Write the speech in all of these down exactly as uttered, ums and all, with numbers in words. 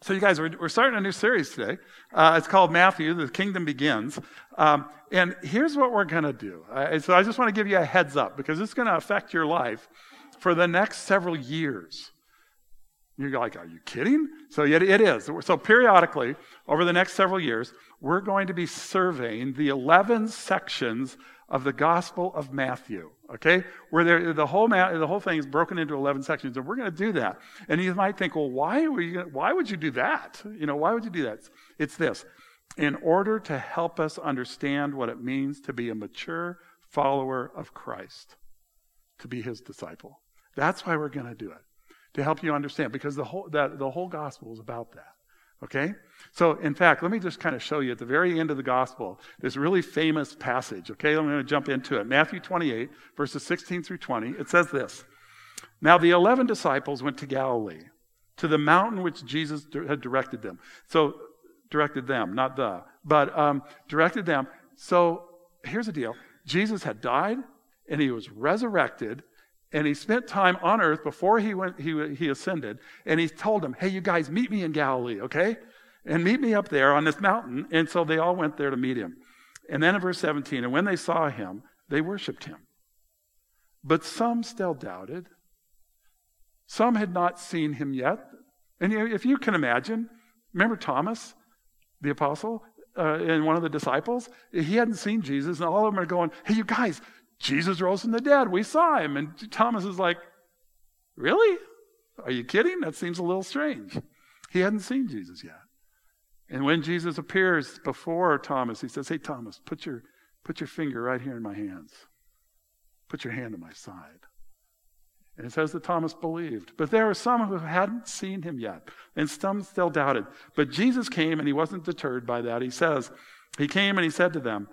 So you guys, we're, we're starting a new series today. Uh, it's called Matthew, The Kingdom Begins. Um, and here's what we're going to do. Uh, so I just want to give you a heads up because it's going to affect your life for the next several years. You're like, are you kidding? So it, it is. So periodically, over the next several years, we're going to be surveying the eleven sections of the Gospel of Matthew, okay? Where there, the whole the whole thing is broken into eleven sections, and we're going to do that. And you might think, well, why were you? Why would you do that? You know, why would you do that? It's this: in order to help us understand what it means to be a mature follower of Christ, to be His disciple. That's why we're going to do it, to help you understand, because the whole that the whole gospel is about that. Okay? So, in fact, let me just kind of show you at the very end of the gospel, this really famous passage. Okay? I'm going to jump into it. Matthew twenty-eight, verses sixteen through twenty. It says this: Now the eleven disciples went to Galilee, to the mountain which Jesus had directed them. So, directed them, not the, but um, directed them. So, here's the deal. Jesus had died, and He was resurrected, and He spent time on earth before he went. He, he ascended, and He told them, hey, you guys, meet me in Galilee, okay? And meet me up there on this mountain. And so they all went there to meet Him. And then in verse seventeen, and when they saw Him, they worshiped Him. But some still doubted. Some had not seen Him yet. And if you can imagine, remember Thomas, the apostle, uh, and one of the disciples? He hadn't seen Jesus, and all of them are going, hey, you guys, Jesus rose from the dead. We saw Him. And Thomas is like, really? Are you kidding? That seems a little strange. He hadn't seen Jesus yet. And when Jesus appears before Thomas, He says, hey, Thomas, put your, put your finger right here in my hands. Put your hand on my side. And it says that Thomas believed. But there were some who hadn't seen Him yet, and some still doubted. But Jesus came, and He wasn't deterred by that. He says, He came and He said to them,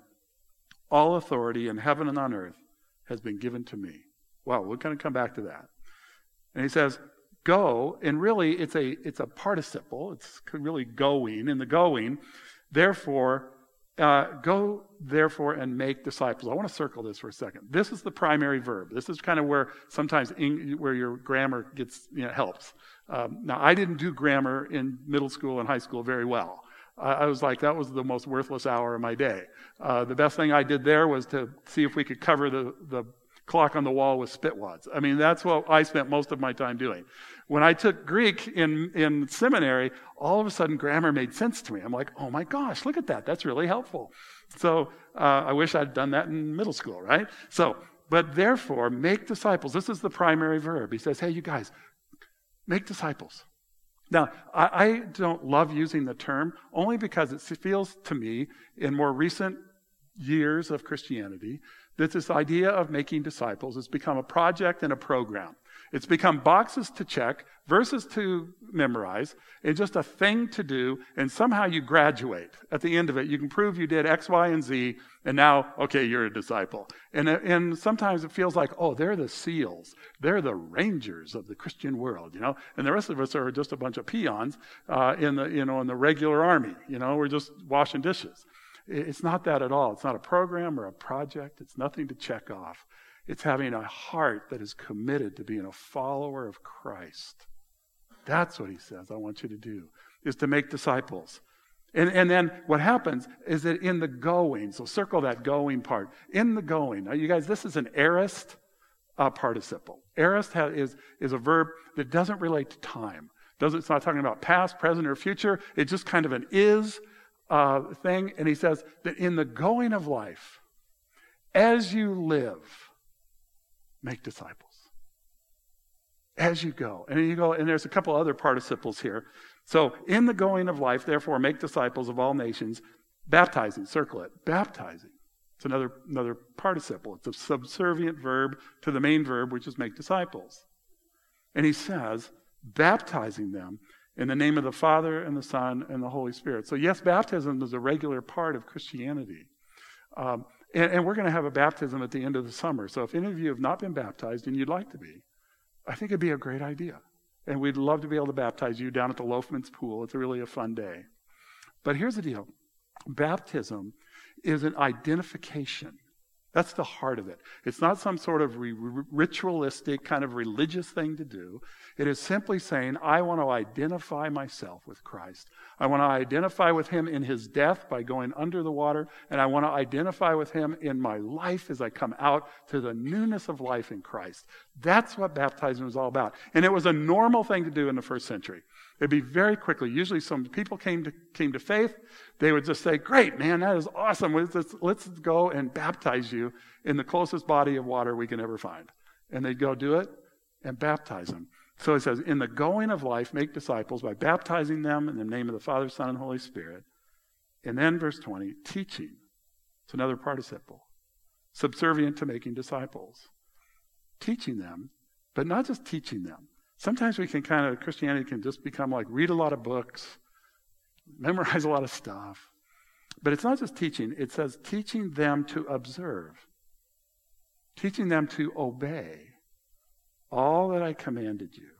all authority in heaven and on earth has been given to me. Well, we're going to come back to that. And He says, go, and really it's a it's a participle. It's really going. In the going, therefore, uh, go therefore and make disciples. I want to circle this for a second. This is the primary verb. This is kind of where sometimes in, where your grammar gets you know, helps. Um, now, I didn't do grammar in middle school and high school very well. I was like, that was the most worthless hour of my day. Uh, the best thing I did there was to see if we could cover the, the clock on the wall with spitwads. I mean, that's what I spent most of my time doing. When I took Greek in, in seminary, all of a sudden grammar made sense to me. I'm like, oh my gosh, look at that. That's really helpful. So uh, I wish I'd done that in middle school, right? So, but therefore, make disciples. This is the primary verb. He says, hey, you guys, make disciples. Now, I, I don't love using the term only because it feels to me in more recent years of Christianity that this idea of making disciples has become a project and a program. It's become boxes to check, verses to memorize, and just a thing to do, and somehow you graduate. At the end of it, you can prove you did X, Y, and Z, and now, okay, you're a disciple. And, and sometimes it feels like, oh, they're the SEALs. They're the Rangers of the Christian world, you know? And the rest of us are just a bunch of peons uh, in the, you know, in the regular army. You know, we're just washing dishes. It's not that at all. It's not a program or a project. It's nothing to check off. It's having a heart that is committed to being a follower of Christ. That's what He says I want you to do, is to make disciples. And, and then what happens is that in the going, so circle that going part, in the going. Now, you guys, this is an aorist uh, participle. Aorist ha- is, is a verb that doesn't relate to time. Doesn't, it's not talking about past, present, or future. It's just kind of an is uh, thing. And He says that in the going of life, as you live, make disciples. As you go. And you go, and there's a couple other participles here. So, in the going of life, therefore, make disciples of all nations, baptizing, circle it, baptizing. It's another, another participle. It's a subservient verb to the main verb, which is make disciples. And He says, baptizing them in the name of the Father and the Son and the Holy Spirit. So, yes, baptism is a regular part of Christianity. Um, and, and we're going to have a baptism at the end of the summer. So, if any of you have not been baptized and you'd like to be, I think it'd be a great idea. And we'd love to be able to baptize you down at the Loafman's Pool. It's really a fun day. But here's the deal. Baptism is an identification That's the heart of it. It's not some sort of re- ritualistic kind of religious thing to do. It is simply saying, I want to identify myself with Christ. I want to identify with him in his death by going under the water, and I want to identify with him in my life as I come out to the newness of life in Christ. That's what baptizing was all about. And it was a normal thing to do in the first century. It'd be very quickly. Usually some people came to came to faith. They would just say, great, man, that is awesome. Let's, let's, let's go and baptize you in the closest body of water we can ever find. And they'd go do it and baptize them. So it says, in the going of life, make disciples by baptizing them in the name of the Father, Son, and Holy Spirit. And then verse twenty, teaching. It's another participle. Subservient to making disciples. Teaching them, but not just teaching them. Sometimes we can kind of, Christianity can just become like read a lot of books, memorize a lot of stuff. But it's not just teaching. It says teaching them to observe. Teaching them to obey all that I commanded you.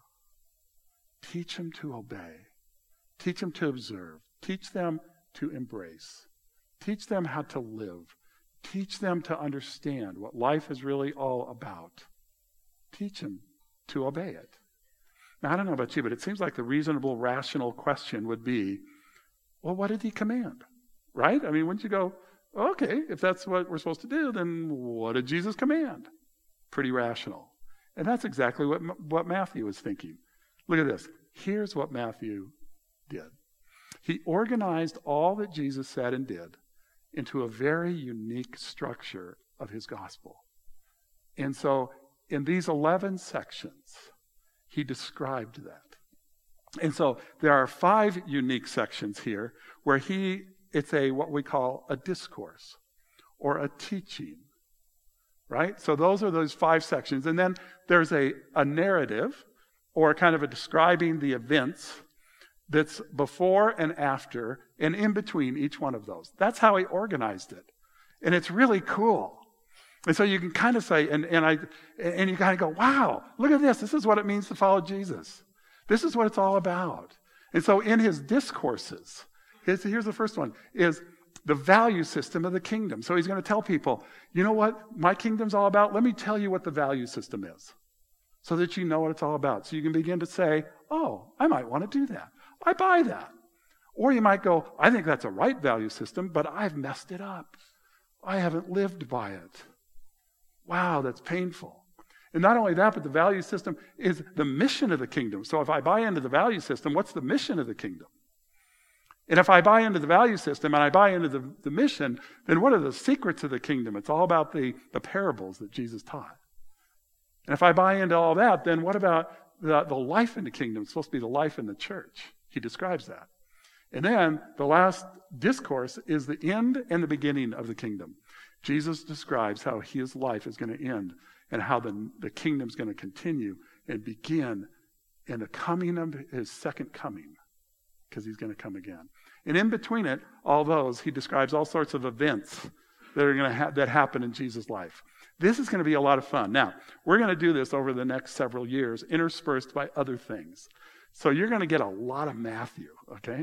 Teach them to obey. Teach them to observe. Teach them to embrace. Teach them how to live. Teach them to understand what life is really all about. Teach them to obey it. Now, I don't know about you, but it seems like the reasonable, rational question would be, well, what did he command? Right? I mean, wouldn't you go, okay, if that's what we're supposed to do, then what did Jesus command? Pretty rational. And that's exactly what, what Matthew was thinking. Look at this. Here's what Matthew did. He organized all that Jesus said and did into a very unique structure of his gospel. And so in these eleven sections, he described that. And so there are five unique sections here where he, it's a what we call a discourse or a teaching, right? So those are those five sections. And then there's a, a narrative or kind of a describing the events that's before and after and in between each one of those. That's how he organized it. And it's really cool. And so you can kind of say, and, and I, and you kind of go, wow, look at this. This is what it means to follow Jesus. This is what it's all about. And so in his discourses, his, here's the first one, is the value system of the kingdom. So he's going to tell people, you know what my kingdom's all about? Let me tell you what the value system is so that you know what it's all about. So you can begin to say, oh, I might want to do that. I buy that. Or you might go, I think that's a right value system, but I've messed it up. I haven't lived by it. Wow, that's painful. And not only that, but the value system is the mission of the kingdom. So if I buy into the value system, what's the mission of the kingdom? And if I buy into the value system and I buy into the, the mission, then what are the secrets of the kingdom? It's all about the, the parables that Jesus taught. And if I buy into all that, then what about the, the life in the kingdom? It's supposed to be the life in the church. He describes that. And then the last discourse is the end and the beginning of the kingdom. Jesus describes how his life is going to end and how the, the kingdom is going to continue and begin in the coming of his second coming, because he's going to come again. And in between it, all those, he describes all sorts of events that are going to ha- that happen in Jesus' life. This is going to be a lot of fun. Now, we're going to do this over the next several years, interspersed by other things. So you're going to get a lot of Matthew, okay?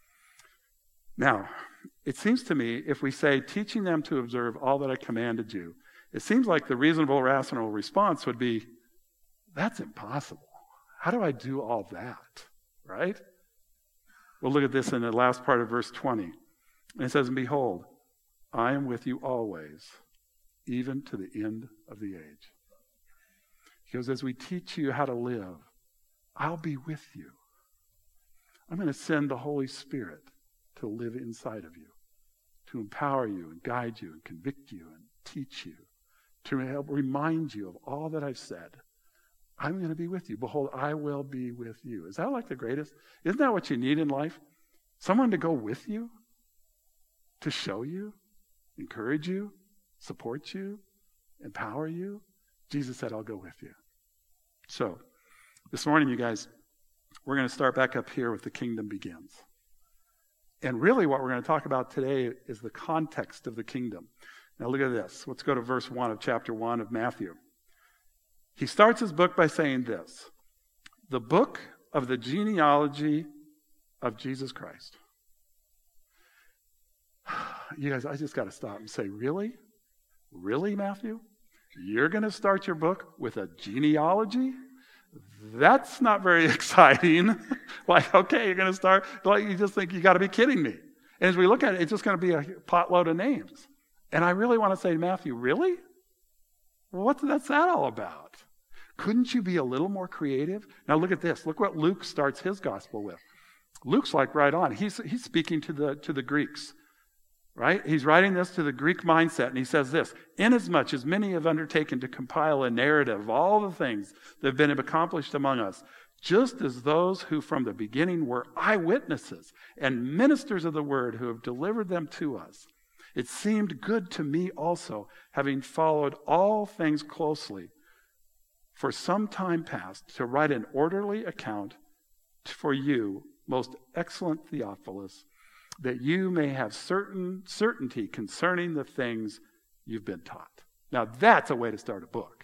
Now, it seems to me, if we say, teaching them to observe all that I commanded you, it seems like the reasonable, rational response would be, that's impossible. How do I do all that, right? We'll look at this in the last part of verse twenty. And it says, and behold, I am with you always, even to the end of the age. He goes, as we teach you how to live, I'll be with you. I'm going to send the Holy Spirit to live inside of you, to empower you and guide you and convict you and teach you, to help remind you of all that I've said. I'm going to be with you. Behold, I will be with you. Is that like the greatest? Isn't that what you need in life? Someone to go with you, to show you, encourage you, support you, empower you. Jesus said, I'll go with you. So, this morning, you guys, we're going to start back up here with the kingdom begins. And really what we're going to talk about today is the context of the kingdom. Now look at this. Let's go to verse one of chapter one of Matthew. He starts his book by saying this, the book of the genealogy of Jesus Christ. You guys, I just got to stop and say, really? Really, Matthew? You're going to start your book with a genealogy? That's not very exciting. Like, okay, you're going to start, like you just think you got to be kidding me. And as we look at it, it's just going to be a potload of names. And I really want to say to Matthew, really? What's that's that all about? Couldn't you be a little more creative? Now look at this. Look what Luke starts his gospel with. Luke's like right on. He's he's speaking to the to the Greeks. Right? He's writing this to the Greek mindset, and he says this, inasmuch as many have undertaken to compile a narrative of all the things that have been accomplished among us, just as those who from the beginning were eyewitnesses and ministers of the word who have delivered them to us, it seemed good to me also, having followed all things closely, for some time past, to write an orderly account for you, most excellent Theophilus, that you may have certain certainty concerning the things you've been taught. Now that's a way to start a book.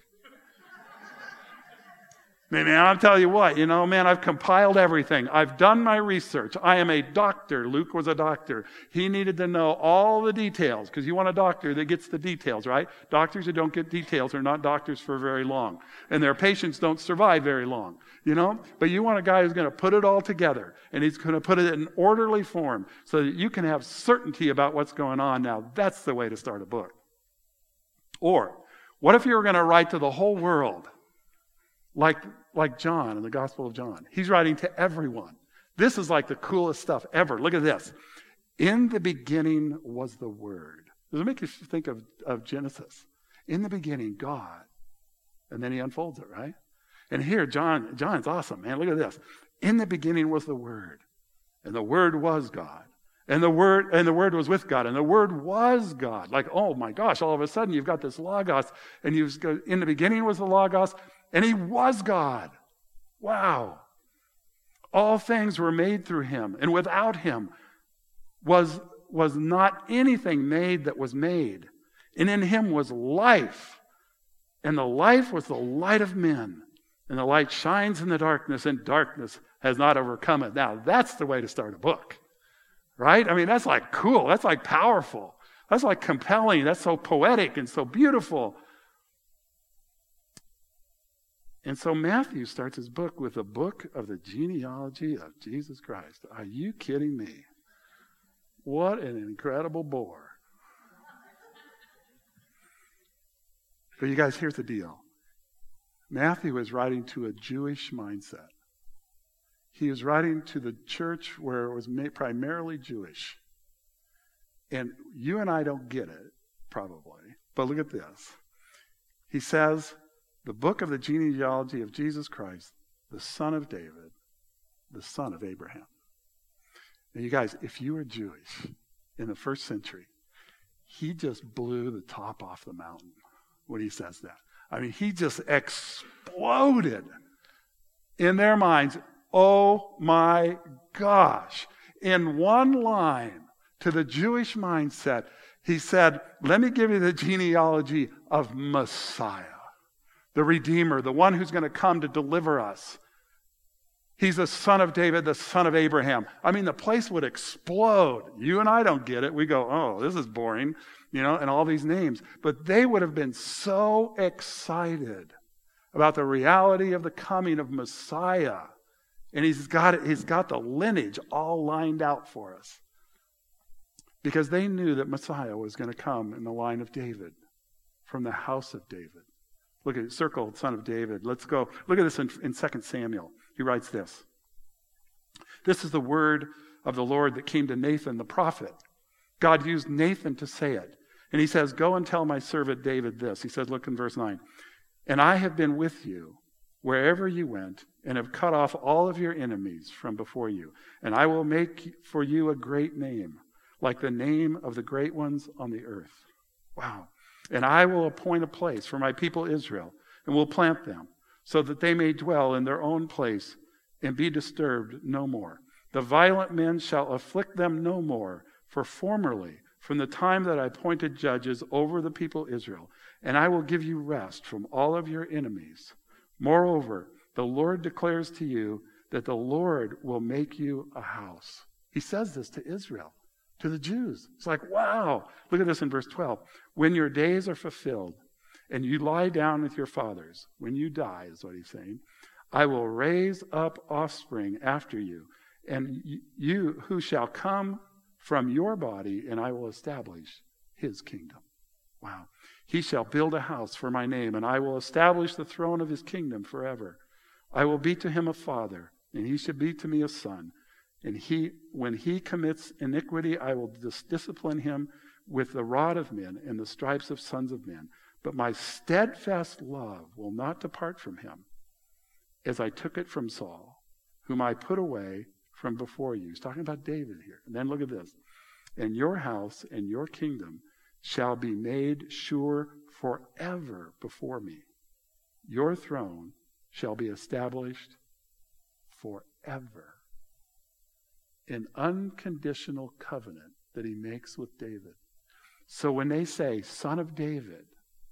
Man, man, I'll tell you what, you know, man, I've compiled everything. I've done my research. I am a doctor. Luke was a doctor. He needed to know all the details because you want a doctor that gets the details, right? Doctors who don't get details are not doctors for very long. And their patients don't survive very long, you know? But you want a guy who's going to put it all together and he's going to put it in orderly form so that you can have certainty about what's going on. Now, that's the way to start a book. Or, what if you were going to write to the whole world? Like, like John in the Gospel of John. He's writing to everyone. This is like the coolest stuff ever. Look at this. In the beginning was the Word. Does it make you think of, of Genesis? In the beginning, God. And then he unfolds it, right? And here, John, John's awesome, man. Look at this. In the beginning was the Word. And the Word was God. And the Word, and the Word was with God. And the Word was God. Like, oh my gosh, all of a sudden you've got this Logos. And you've got, in the beginning was the Logos. And he was God. Wow. All things were made through him. And without him was, was not anything made that was made. And in him was life. And the life was the light of men. And the light shines in the darkness, and darkness has not overcome it. Now, that's the way to start a book. Right? I mean, that's like cool. That's like powerful. That's like compelling. That's so poetic and so beautiful. And so Matthew starts his book with a book of the genealogy of Jesus Christ. Are you kidding me? What an incredible bore. But you guys, here's the deal. Matthew is writing to a Jewish mindset. He is writing to the church where it was primarily Jewish. And you and I don't get it, probably. But look at this. He says, the book of the genealogy of Jesus Christ, the son of David, the son of Abraham. Now, you guys, if you were Jewish in the first century, he just blew the top off the mountain when he says that. I mean, he just exploded in their minds. Oh my gosh. In one line to the Jewish mindset, he said, let me give you the genealogy of Messiah. The Redeemer, the one who's going to come to deliver us. He's the son of David, the son of Abraham. I mean, the place would explode. You and I don't get it. We go, oh, this is boring, you know, and all these names. But they would have been so excited about the reality of the coming of Messiah. And he's got, he's got the lineage all lined out for us. Because they knew that Messiah was going to come in the line of David, from the house of David. Look at circle, son of David. Let's go. Look at this in, in Second Samuel. He writes this. This is the word of the Lord that came to Nathan the prophet. God used Nathan to say it. And he says, go and tell my servant David this. He says, look in verse nine. And I have been with you wherever you went and have cut off all of your enemies from before you. And I will make for you a great name, like the name of the great ones on the earth. Wow. And I will appoint a place for my people Israel, and will plant them, so that they may dwell in their own place and be disturbed no more. The violent men shall afflict them no more, for formerly, from the time that I appointed judges over the people Israel, and I will give you rest from all of your enemies. Moreover, the Lord declares to you that the Lord will make you a house. He says this to Israel. To the Jews. It's like, wow. Look at this in verse twelve. When your days are fulfilled and you lie down with your fathers, when you die is what he's saying, I will raise up offspring after you, and you who shall come from your body, and I will establish his kingdom. Wow. He shall build a house for my name, and I will establish the throne of his kingdom forever. I will be to him a father, and he shall be to me a son. And he, when he commits iniquity, I will dis- discipline him with the rod of men and the stripes of sons of men. But my steadfast love will not depart from him, as I took it from Saul, whom I put away from before you. He's talking about David here. And then look at this. And your house and your kingdom shall be made sure forever before me. Your throne shall be established forever. An unconditional covenant that he makes with David. So when they say, Son of David,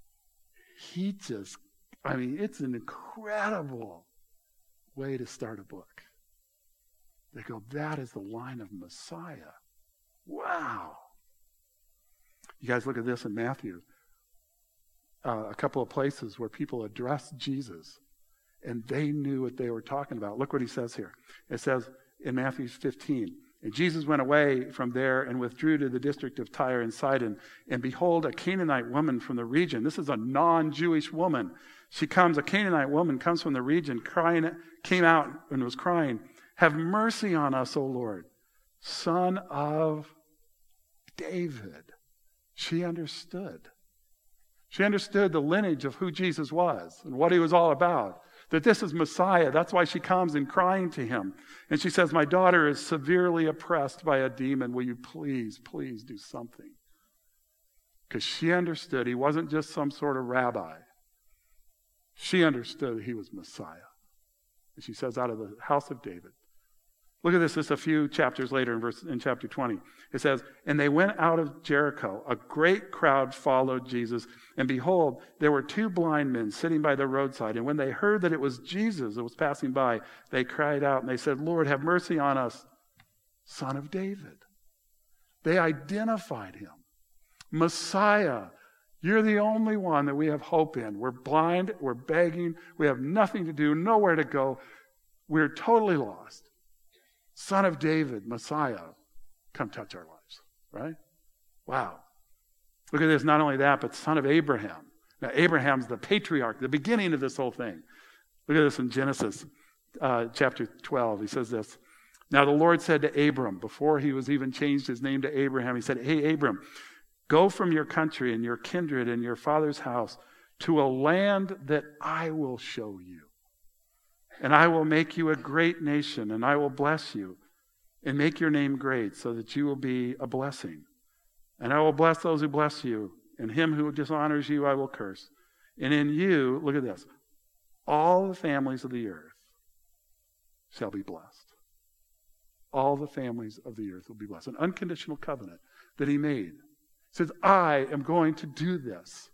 he just, I mean, it's an incredible way to start a book. They go, that is the line of Messiah. Wow. You guys look at this in Matthew. Uh, a couple of places where people address Jesus, and they knew what they were talking about. Look what he says here. It says, in Matthew fifteen, and Jesus went away from there and withdrew to the district of Tyre and Sidon. And behold, a Canaanite woman from the region. This is a non-Jewish woman. She comes, a Canaanite woman comes from the region, crying, came out and was crying, have mercy on us, O Lord, Son of David. She understood. She understood the lineage of who Jesus was and what he was all about. That this is Messiah. That's why she comes and crying to him. And she says, my daughter is severely oppressed by a demon. Will you please, please do something? Because she understood he wasn't just some sort of rabbi. She understood he was Messiah. And she says, out of the house of David. Look at this, just a few chapters later in verse in chapter twenty. It says, and they went out of Jericho. A great crowd followed Jesus. And behold, there were two blind men sitting by the roadside. And when they heard that it was Jesus that was passing by, they cried out and they said, Lord, have mercy on us, Son of David. They identified him. Messiah, you're the only one that we have hope in. We're blind, we're begging, we have nothing to do, nowhere to go. We're totally lost. Son of David, Messiah, come touch our lives, right? Wow. Look at this, not only that, but son of Abraham. Now, Abraham's the patriarch, the beginning of this whole thing. Look at this in Genesis uh, chapter twelve. He says this. Now the Lord said to Abram, before he was even changed his name to Abraham, he said, hey, Abram, go from your country and your kindred and your father's house to a land that I will show you. And I will make you a great nation, and I will bless you and make your name great so that you will be a blessing. And I will bless those who bless you, and him who dishonors you I will curse. And in you, look at this, all the families of the earth shall be blessed. All the families of the earth will be blessed. An unconditional covenant that he made. He says, I am going to do this.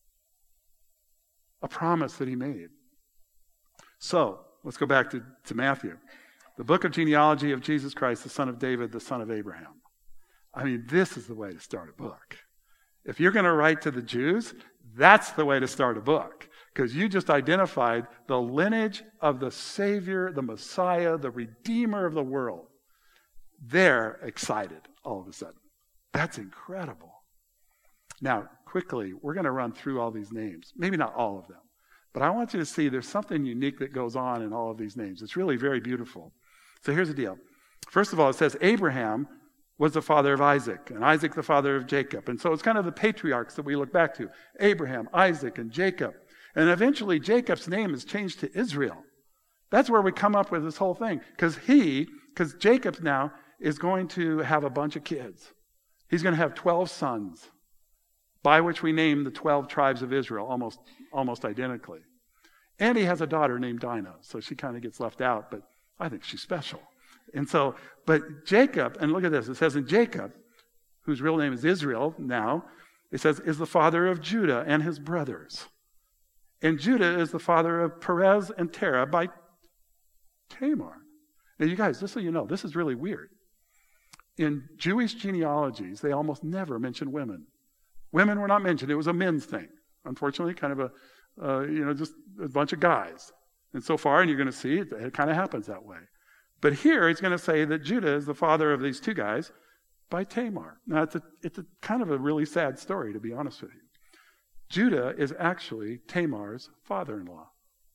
A promise that he made. So, let's go back to, to Matthew. The book of genealogy of Jesus Christ, the son of David, the son of Abraham. I mean, this is the way to start a book. If you're going to write to the Jews, that's the way to start a book. Because you just identified the lineage of the Savior, the Messiah, the Redeemer of the world. They're excited all of a sudden. That's incredible. Now, quickly, we're going to run through all these names. Maybe not all of them. But I want you to see there's something unique that goes on in all of these names. It's really very beautiful. So here's the deal. First of all, it says Abraham was the father of Isaac, and Isaac the father of Jacob. And so it's kind of the patriarchs that we look back to. Abraham, Isaac, and Jacob. And eventually Jacob's name is changed to Israel. That's where we come up with this whole thing. Because he, because Jacob now is going to have a bunch of kids. He's going to have twelve sons, by which we name the twelve tribes of Israel almost, almost identically. And he has a daughter named Dinah, so she kind of gets left out, but I think she's special. And so, but Jacob, and look at this, it says in Jacob, whose real name is Israel now, it says, is the father of Judah and his brothers. And Judah is the father of Perez and Terah by Tamar. Now you guys, just so you know, this is really weird. in Jewish genealogies, they almost never mention women. Women were not mentioned. It was a men's thing. Unfortunately, kind of a, uh, you know, just a bunch of guys. And so far, and you're going to see, it, it kind of happens that way. But here, he's going to say that Judah is the father of these two guys by Tamar. Now, it's a, it's a kind of a really sad story, to be honest with you. Judah is actually Tamar's father-in-law.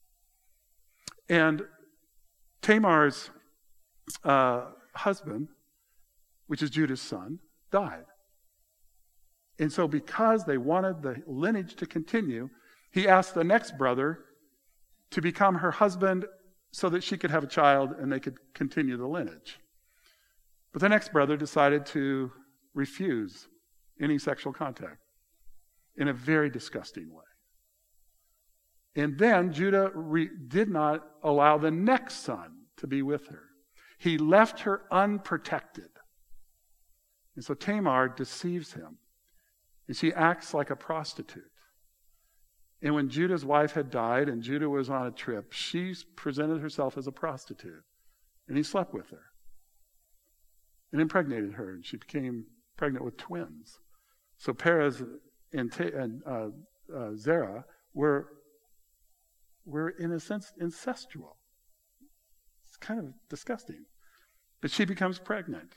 And Tamar's uh, husband, which is Judah's son, died. And so because they wanted the lineage to continue, he asked the next brother to become her husband so that she could have a child and they could continue the lineage. But the next brother decided to refuse any sexual contact in a very disgusting way. And then Judah re- did not allow the next son to be with her. He left her unprotected. And so Tamar deceives him. And she acts like a prostitute. And when Judah's wife had died and Judah was on a trip, she presented herself as a prostitute. And he slept with her. And impregnated her. And she became pregnant with twins. So Perez and, Ta- and uh, uh, Zerah were, were, in a sense, incestual. It's kind of disgusting. But she becomes pregnant.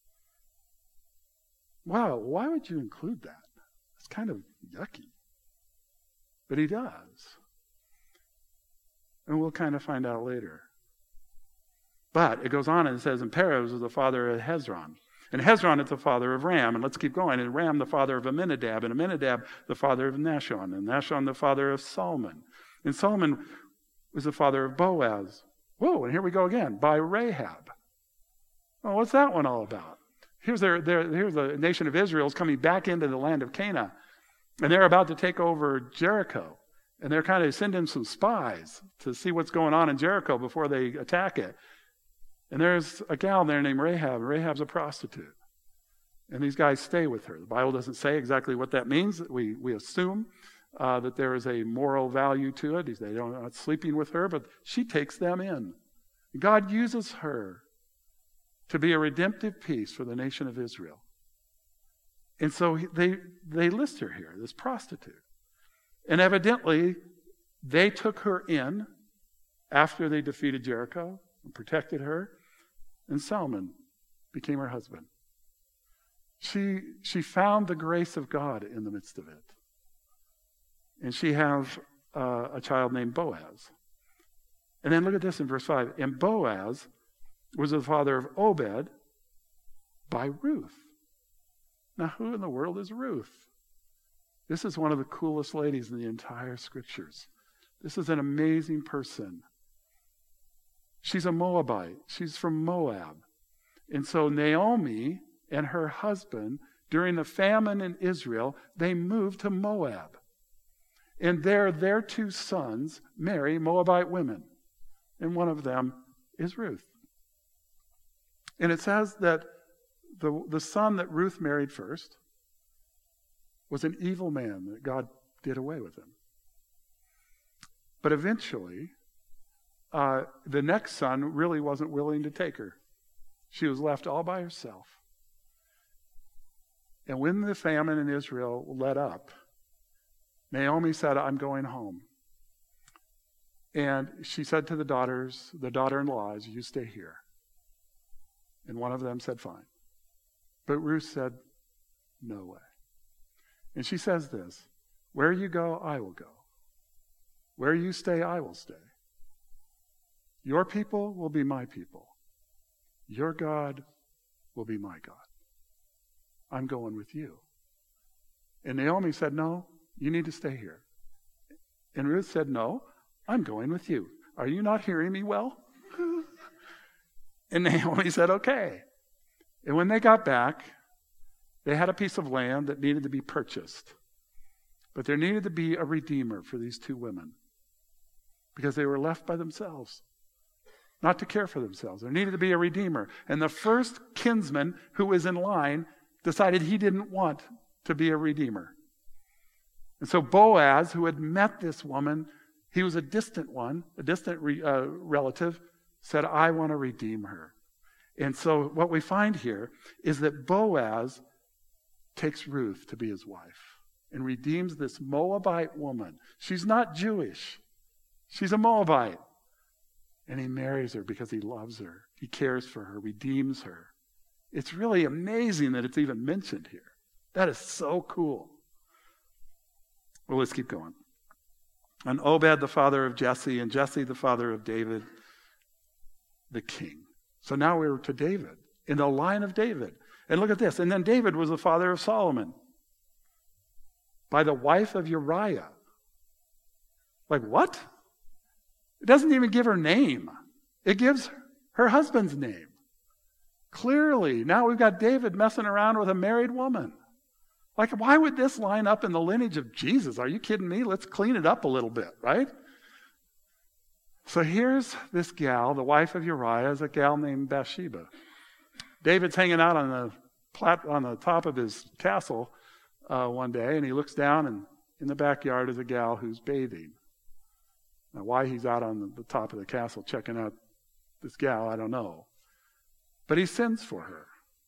Wow, why would you include that? It's kind of yucky. But he does. And we'll kind of find out later. But it goes on and it says, and Perez was the father of Hezron. And Hezron is the father of Ram. And let's keep going. And Ram the father of Amminadab. And Amminadab the father of Nahshon. And Nahshon the father of Solomon. And Solomon was the father of Boaz. Whoa, and here we go again. By Rahab. Oh, what's that one all about? Here's, their, their, here's the nation of Israel is coming back into the land of Canaan. And they're about to take over Jericho. And they're kind of sending some spies to see what's going on in Jericho before they attack it. And there's a gal there named Rahab. Rahab's a prostitute. And these guys stay with her. The Bible doesn't say exactly what that means. We, we assume uh, that there is a moral value to it. They don't, are not sleeping with her, but she takes them in. God uses her to be a redemptive piece for the nation of Israel. And so they they list her here, this prostitute. And evidently, they took her in after they defeated Jericho and protected her, and Solomon became her husband. She, she found the grace of God in the midst of it. And she has uh, a child named Boaz. And then look at this in verse five. And Boaz was the father of Obed by Ruth. Now, who in the world is Ruth? This is one of the coolest ladies in the entire scriptures. This is an amazing person. She's a Moabite. She's from Moab. And so Naomi and her husband, during the famine in Israel, they moved to Moab. And there, their two sons marry Moabite women. And one of them is Ruth. And it says that the, the son that Ruth married first was an evil man, that God did away with him. But eventually, uh, the next son really wasn't willing to take her. She was left all by herself. And when the famine in Israel let up, Naomi said, I'm going home. And she said to the daughters, the daughter-in-laws, you stay here. And one of them said, fine. But Ruth said, no way. And she says this, where you go, I will go. Where you stay, I will stay. Your people will be my people. Your God will be my God. I'm going with you. And Naomi said, no, you need to stay here. And Ruth said, no, I'm going with you. Are you not hearing me well? And Naomi said, okay. And when they got back, they had a piece of land that needed to be purchased. But there needed to be a redeemer for these two women because they were left by themselves, not to care for themselves. There needed to be a redeemer. And the first kinsman who was in line decided he didn't want to be a redeemer. And so Boaz, who had met this woman, he was a distant one, a distant re, uh, relative, said, I want to redeem her. And so what we find here is that Boaz takes Ruth to be his wife and redeems this Moabite woman. She's not Jewish. She's a Moabite. And he marries her because he loves her. He cares for her, redeems her. It's really amazing that it's even mentioned here. That is so cool. Well, let's keep going. And Obed, the father of Jesse, and Jesse, the father of David, the king. So now we're to David, in the line of David. And look at this. And then David was the father of Solomon by the wife of Uriah. Like what? It doesn't even give her name. It gives her husband's name. Clearly, now we've got David messing around with a married woman. Like, why would this line up in the lineage of Jesus? Are you kidding me? Let's clean it up a little bit, right? So here's this gal, the wife of Uriah, is a gal named Bathsheba. David's hanging out on the plat- on the top of his castle uh, one day, and he looks down, and in the backyard is a gal who's bathing. Now, why he's out on the, the top of the castle checking out this gal, I don't know. But he sends for her.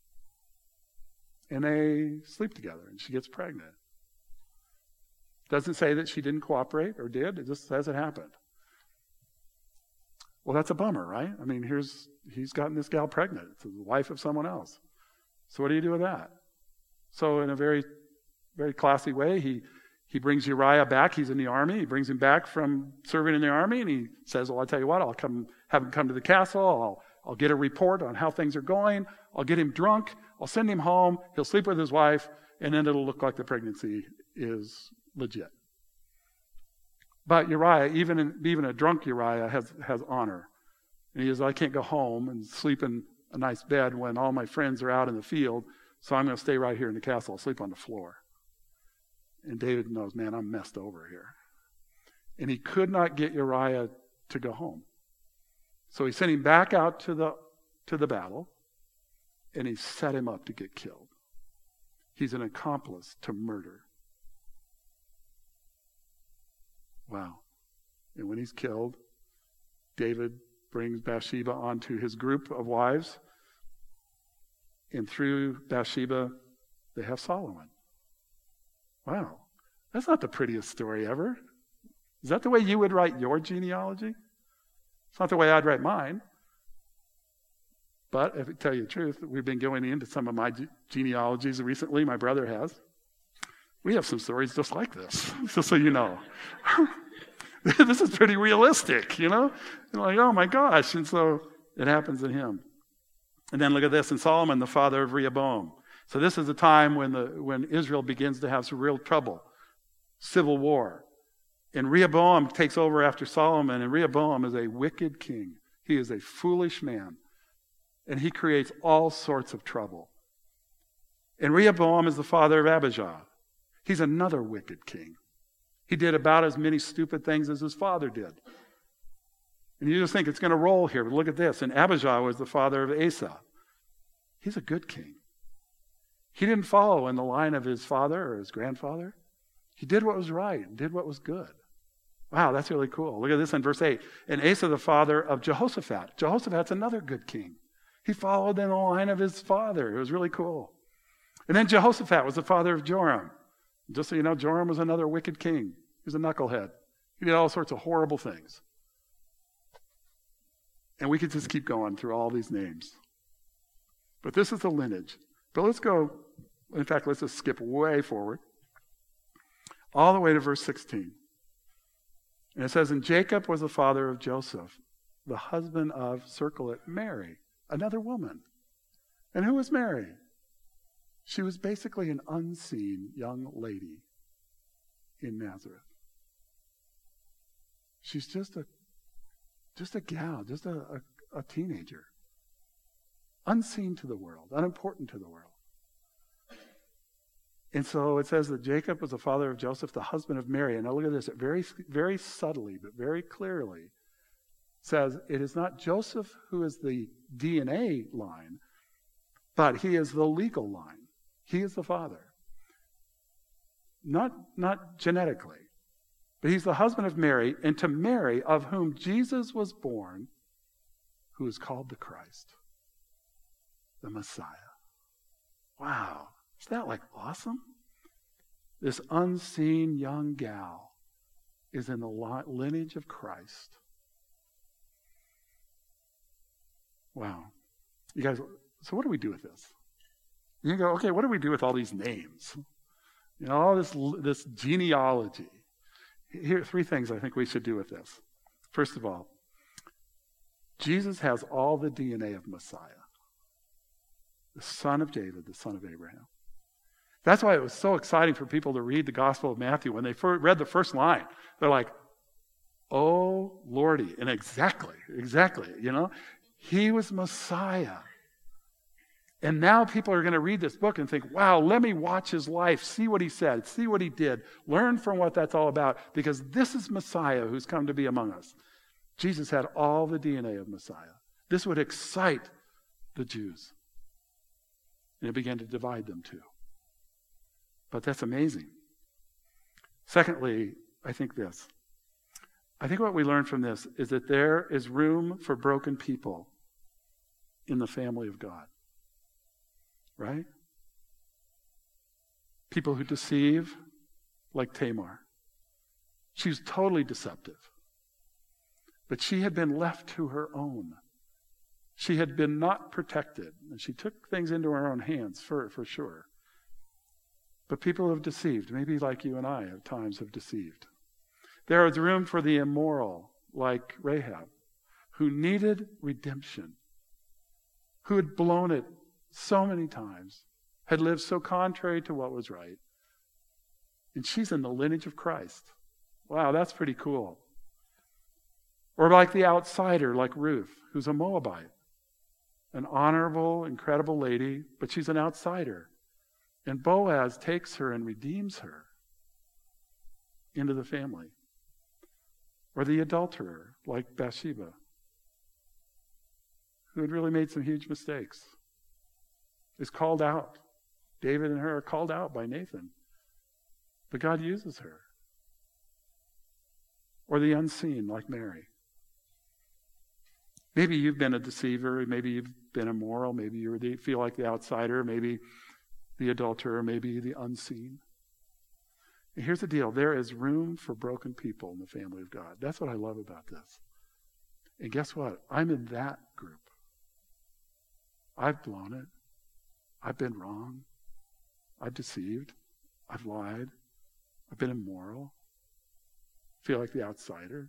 And they sleep together, and she gets pregnant. Doesn't say that she didn't cooperate or did. It just says it happened. Well, that's a bummer, right? I mean, here's he's gotten this gal pregnant. It's the wife of someone else. So what do you do with that? So in a very, very classy way, he he brings Uriah back. He's in the army. He brings him back from serving in the army, and he says, well, I'll tell you what, I'll come have him come to the castle. I'll I'll get a report on how things are going. I'll get him drunk. I'll send him home. He'll sleep with his wife, and then it'll look like the pregnancy is legit. But Uriah, even in, even a drunk Uriah, has, has honor. And he says, I can't go home and sleep in a nice bed when all my friends are out in the field, so I'm going to stay right here in the castle. I'll sleep on the floor. And David knows, man, I'm messed over here. And he could not get Uriah to go home. So he sent him back out to the to the battle, and he set him up to get killed. He's an accomplice to murder. Wow. And when he's killed, David brings Bathsheba onto his group of wives, and through Bathsheba, they have Solomon. Wow. That's not the prettiest story ever. Is that the way you would write your genealogy? It's not the way I'd write mine. But if I tell you the truth, we've been going into some of my ge- genealogies recently. My brother has. We have some stories just like this, just so you know. This is pretty realistic, you know? You're like, oh my gosh. And so it happens in him. And then look at this, in Solomon, the father of Rehoboam. So this is a time when the when Israel begins to have some real trouble, civil war. And Rehoboam takes over after Solomon, and Rehoboam is a wicked king. He is a foolish man, and he creates all sorts of trouble. And Rehoboam is the father of Abijah. He's another wicked king. He did about as many stupid things as his father did. And you just think it's going to roll here, but look at this. And Abijah was the father of Asa. He's a good king. He didn't follow in the line of his father or his grandfather. He did what was right and did what was good. Wow, that's really cool. Look at this in verse eight. And Asa, the father of Jehoshaphat. Jehoshaphat's another good king. He followed in the line of his father. It was really cool. And then Jehoshaphat was the father of Joram. Just so you know, Joram was another wicked king. He was a knucklehead. He did all sorts of horrible things. And we could just keep going through all these names. But this is the lineage. But let's go, in fact, let's just skip way forward. All the way to verse sixteen. And it says, and Jacob was the father of Joseph, the husband of, circle it, Mary, another woman. And who was Mary? She was basically an unseen young lady in Nazareth. She's just a just a gal, just a, a, a teenager. Unseen to the world, unimportant to the world. And so it says that Jacob was the father of Joseph, the husband of Mary. And now look at this, it very, very subtly, but very clearly says it is not Joseph who is the D N A line, but he is the legal line. He is the father. Not, not genetically, but he's the husband of Mary, and to Mary, of whom Jesus was born, who is called the Christ. the Messiah. Wow. Is that like awesome? This unseen young gal is in the lineage of Christ. Wow. You guys, so what do we do with this? You go, okay, what do we do with all these names? You know, all this, this genealogy. Here are three things I think we should do with this. First of all, Jesus has all the D N A of Messiah. The son of David, the son of Abraham. That's why it was so exciting for people to read the Gospel of Matthew. When they read the first line, they're like, oh, Lordy. And exactly, exactly, you know. He was Messiah. And now people are going to read this book and think, wow, let me watch his life, see what he said, see what he did, learn from what that's all about, because this is Messiah who's come to be among us. Jesus had all the D N A of Messiah. This would excite the Jews. And it began to divide them too. But that's amazing. Secondly, I think this. I think what we learn from this is that there is room for broken people in the family of God. Right? People who deceive, like Tamar. She was totally deceptive. But she had been left to her own. She had been not protected. And she took things into her own hands, for, for sure. But people have deceived, maybe like you and I at times have deceived. There is room for the immoral, like Rahab, who needed redemption, who had blown it so many times, had lived so contrary to what was right. And she's in the lineage of Christ. Wow, that's pretty cool. Or like the outsider, like Ruth, who's a Moabite. An honorable, incredible lady, but she's an outsider. And Boaz takes her and redeems her into the family. Or the adulterer, like Bathsheba, who had really made some huge mistakes, is called out. David and her are called out by Nathan. But God uses her. Or the unseen, like Mary. Maybe you've been a deceiver. Maybe you've been immoral. Maybe you feel like the outsider. Maybe the adulterer. Maybe the unseen. And here's the deal. There is room for broken people in the family of God. That's what I love about this. And guess what? I'm in that group. I've blown it. I've been wrong. I've deceived. I've lied. I've been immoral. Feel like the outsider.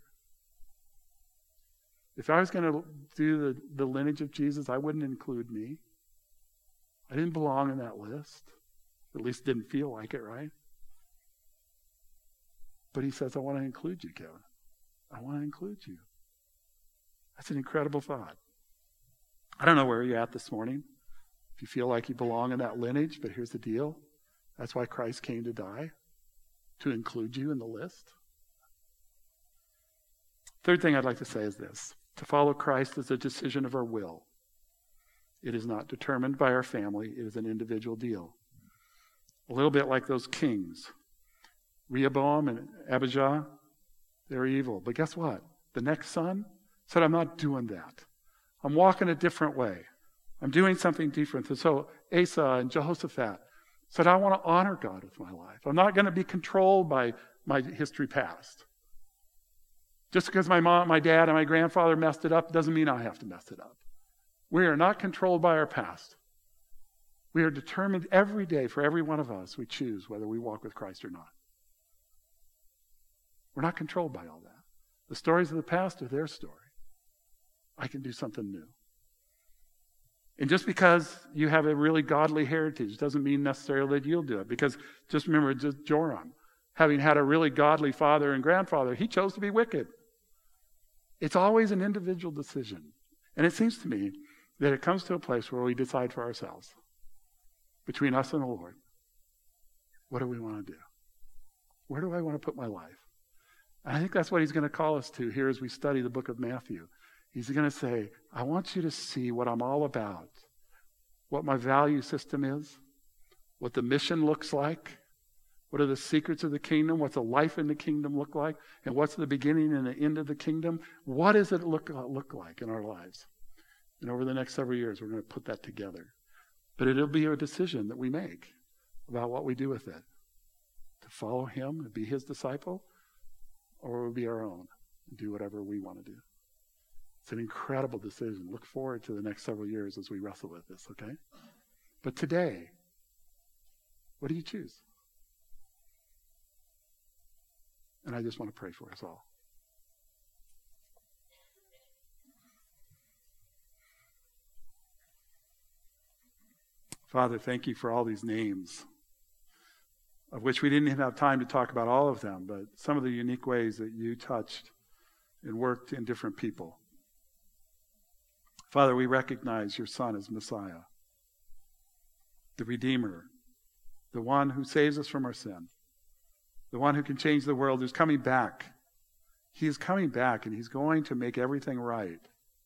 If I was going to do the, the lineage of Jesus, I wouldn't include me. I didn't belong in that list. At least didn't feel like it, right? But he says, I want to include you, Kevin. I want to include you. That's an incredible thought. I don't know where you're at this morning. If you feel like you belong in that lineage, but here's the deal. That's why Christ came to die, to include you in the list. Third thing I'd like to say is this. To follow Christ is a decision of our will. It is not determined by our family. It is an individual deal. A little bit like those kings. Rehoboam and Abijah, they're evil. But guess what? The next son said, I'm not doing that. I'm walking a different way. I'm doing something different. And so Asa and Jehoshaphat said, I want to honor God with my life. I'm not going to be controlled by my history past. Just because my mom, my dad, and my grandfather messed it up doesn't mean I have to mess it up. We are not controlled by our past. We are determined every day for every one of us. We choose whether we walk with Christ or not. We're not controlled by all that. The stories of the past are their story. I can do something new. And just because you have a really godly heritage doesn't mean necessarily that you'll do it. Because just remember, just Joram, having had a really godly father and grandfather, he chose to be wicked. It's always an individual decision. And it seems to me that it comes to a place where we decide for ourselves, between us and the Lord, what do we want to do? Where do I want to put my life? And I think that's what he's going to call us to here as we study the book of Matthew. He's going to say, I want you to see what I'm all about, what my value system is, what the mission looks like, what are the secrets of the kingdom, what's a life in the kingdom look like, and what's the beginning and the end of the kingdom. What does it look, look like in our lives? And over the next several years, we're going to put that together. But it'll be a decision that we make about what we do with it. To follow him and be his disciple, or we'll be our own and do whatever we want to do. It's an incredible decision. Look forward to the next several years as we wrestle with this, okay? But today, what do you choose? And I just want to pray for us all. Father, thank you for all these names, of which we didn't even have time to talk about all of them, but some of the unique ways that you touched and worked in different people. Father, we recognize your Son as Messiah, the Redeemer, the one who saves us from our sin, the one who can change the world, who's coming back. He is coming back, and he's going to make everything right.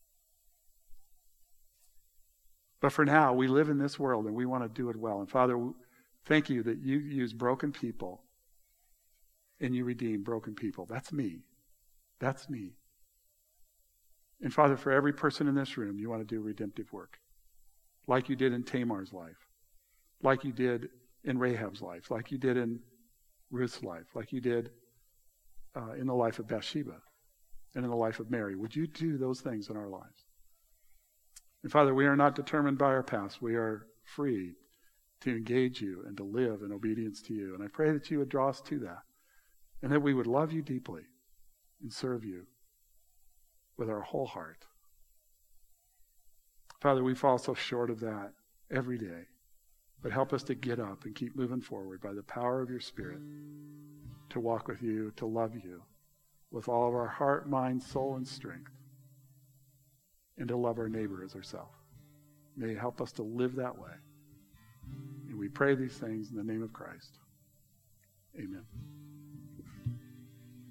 But for now, we live in this world, and we want to do it well. And Father, thank you that you use broken people, and you redeem broken people. That's me. That's me. And Father, for every person in this room, you want to do redemptive work. Like you did in Tamar's life. Like you did in Rahab's life. Like you did in Ruth's life. Like you did uh, in the life of Bathsheba. And in the life of Mary. Would you do those things in our lives? And Father, we are not determined by our past. We are free to engage you and to live in obedience to you. And I pray that you would draw us to that. And that we would love you deeply and serve you with our whole heart. Father, we fall so short of that every day. But help us to get up and keep moving forward by the power of your Spirit to walk with you, to love you with all of our heart, mind, soul, and strength, and to love our neighbor as ourselves. May you help us to live that way. And we pray these things in the name of Christ. Amen.